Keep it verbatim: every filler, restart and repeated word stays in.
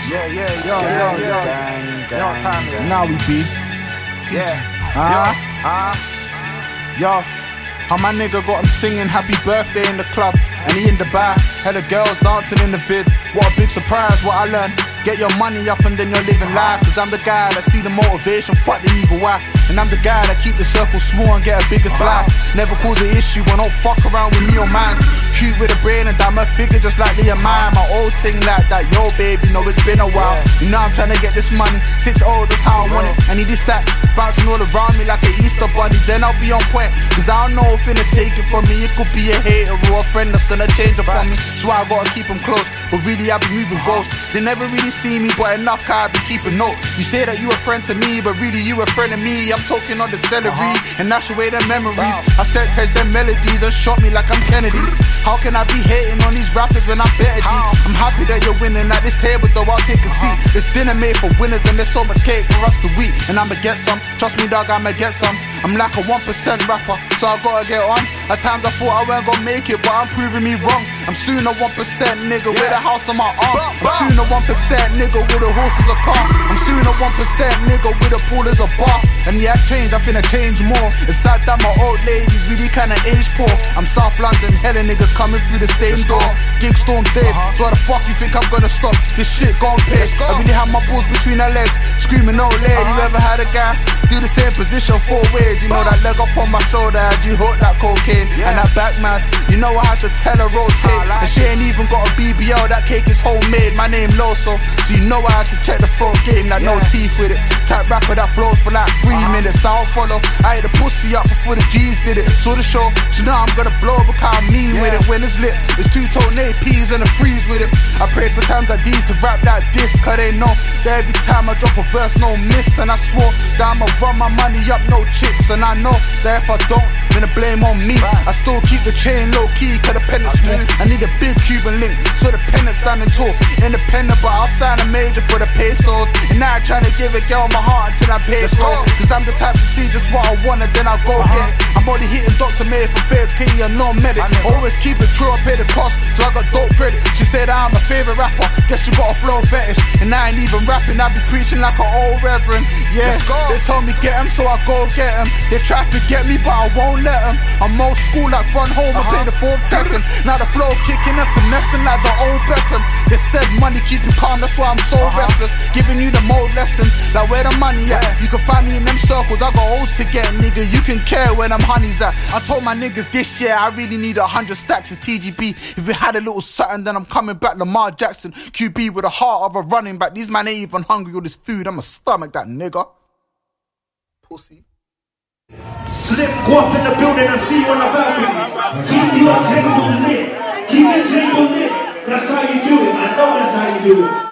Yeah, yeah, yo, yo, yo, gang, gang, yo, time is now we be. Yeah, Ah, ah, yo. How my nigga got him singing happy birthday in the club, and he in the bar, hella girls dancing in the vid. What a big surprise, what I learned. Get your money up and then you're living life. Cause I'm the guy that see the motivation, fuck the evil eye. And I'm the guy that keep the circle small and get a bigger slice. Never cause an issue, but don't fuck around with me or mine. Cute with a brain and damn a figure just like the mine. My old thing like that, yo baby, know it's been a while. You know I'm trying to get this money, six oh, that's how I want it. I need these stacks bouncing all around me like an Easter bunny. Then I'll be on point, cause I don't know if finna take it from me. It could be a hater or a friend that's gonna change up on me. So I gotta keep them close, but really I be moving ghosts. They never really see me, but enough car I be keeping note. You say that you a friend to me, but really you a friend of me. I'm talking on the celery, uh-huh. And that's the way the memories. Wow. I said test them melodies and shot me like I'm Kennedy. How can I be hating on these rappers when I'm better G? I'm happy that you're winning at this table, though I'll take a seat. It's dinner made for winners and there's so much cake for us to eat. And I'ma get some, trust me dog, I'ma get some. I'm like a one percent rapper, so I gotta get on. At times I thought I weren't gonna make it, but I'm proving me wrong. I'm soon a one percent nigga yeah. with a house on my arm. I'm soon a one percent nigga with a horse as a car. I'm soon a one percent nigga with a pool as a bar. And yeah, I changed, I finna change more. It's sad that my old lady really kinda aged poor. I'm South London, hella niggas coming through the same door. Gig storm dead, uh-huh. So how the fuck you think I'm gonna stop? This shit gon' pay. I really have my balls between her legs, screaming no leg. Uh-huh. You ever had a guy do the same position four ways? You know that leg up on my shoulder, had you hooked that cocaine. Yeah. And that back man, you know I had to tell her rotate. Like and she ain't even got a B B L, that cake is homemade. My name Loso, so you know I had to check the throat game. Like yeah. No teeth with it. Type rapper that flows for like three uh-huh. minutes. I don't follow, I ate the pussy up before the G's did it. So the show, so now I'm gonna blow because I'm mean yeah. with it. When it's lit, it's two-tone A Ps and a freeze with it. I prayed for times like these to rap that disc, cause they know that every time I drop a verse, no miss. And I swore that I'ma run my money up, no chicks. And I know that if I don't, then the blame on me. I still keep the chain low key, cause the pen is small. I need a big Cuban link, so the pen is standing tall. Independent, but I'll sign a major for the pesos. And now I'm trying to give a girl my heart until I pay for it. Cause I'm the type to see just what I want and then I'll go uh-huh. get it. I'm only hitting Doctor May for Feds, K and no medic. Always keep it true, I pay the cost, so I got dope credit. She said I'm a favorite rapper, guess you got a flow fetish. And I ain't even rapping, I be preaching like an old reverend. Yeah, they told me get him, so I go get him. They try to get me, but I won't let him. I'm old school like run home and uh-huh. play the fourth Tekken. Now the flow kicking and finessing like the old Beckham. They said money keep you calm, that's why I'm so uh-huh. restless. Giving you the more lessons, like where the money at. Yeah. You can find me in them circles, I got hoes to get, nigga. You can care where them honeys at. I told my niggas this year I really need a hundred stacks. It's T G B. If we had a little something, then I'm coming back. Lamar Jackson, Q B with a heart of a running back. These man ain't even hungry, all this food, I'ma stomach that nigga. Pussy. Slip, go up in the building, I see you on the balcony. Keep your table lit, keep your table lit. That's how you do it, I know that's how you do it.